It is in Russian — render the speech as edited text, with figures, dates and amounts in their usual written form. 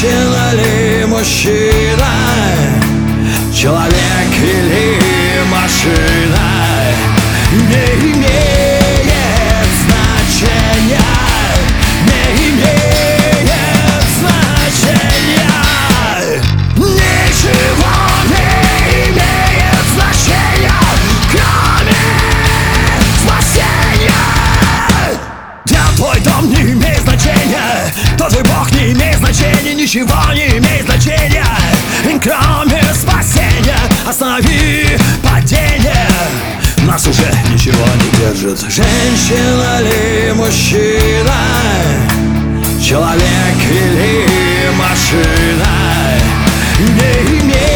Женщина ли мужчина, человек или машина, не имеет значения, не имеет значения. Ничего не имеет значения, кроме спасения. Где твой дом не имеет значения, кто твой Бог не имеет значения, ничего не имеет значения, кроме спасения. Останови падение, нас уже ничего не держит. Женщина ли мужчина, человек или машина, не имеет